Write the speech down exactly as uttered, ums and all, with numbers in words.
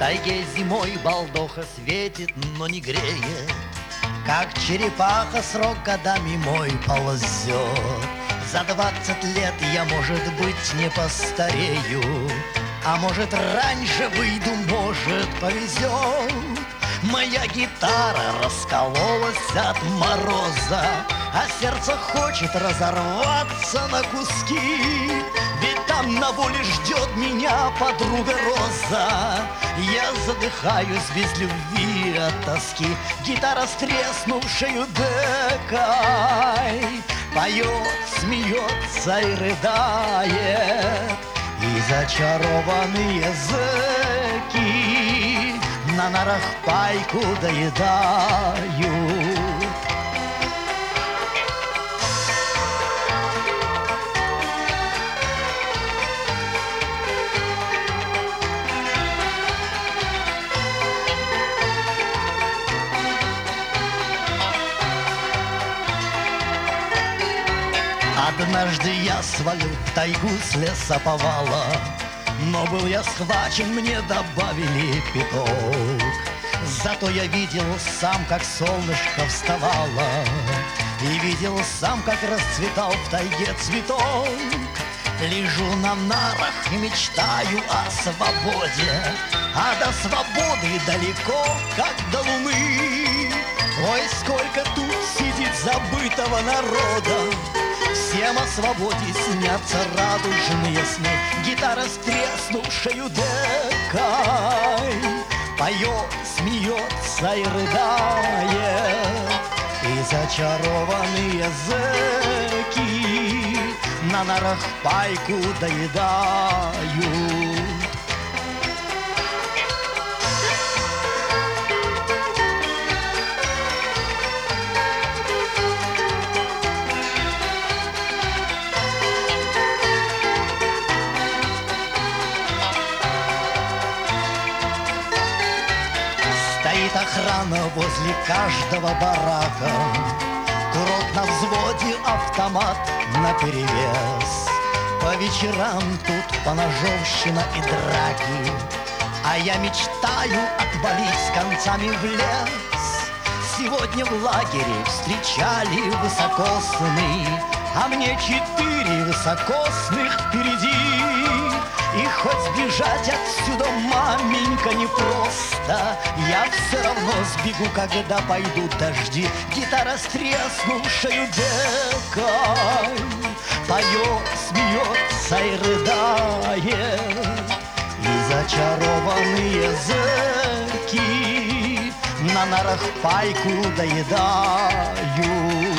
тайге зимой балдоха светит, но не греет. Как черепаха срок годами мой ползет. За двадцать лет я, может быть, не постарею, а может, раньше выйду, может, повезет. Моя гитара раскололась от мороза, а сердце хочет разорваться на куски. Ведь там на воле ждет меня подруга Роза. Я задыхаюсь без любви от тоски. Гитара с треснувшею декой поет, смеется и рыдает. И зачарованные языки на нарах пайку доедают. Однажды я свалил в тайгу с лесоповала, но был я схвачен, мне добавили пяток. Зато я видел сам, как солнышко вставало, и видел сам, как расцветал в тайге цветок. Лежу на нарах и мечтаю о свободе, а до свободы далеко, как до луны. Ой, сколько тут сидит забытого народа, всем о свободе снятся радужные сны. Гитара с треснувшею декой поет, смеется и рыдает. И зачарованные языки на нарах пайку доедают. Стоит охрана возле каждого барака, курок на взводе, автомат наперевес. По вечерам тут поножовщина и драки, а я мечтаю отвалить с концами в лес. Сегодня в лагере встречали высокосный, а мне четыре высокосных впереди. И хоть сбежать отсюда, маменька, непросто, я все равно сбегу, когда пойдут дожди. Гитара с треснувшею декой поет, смеется и рыдает. И зачарованные языки на нарах пайку доедают.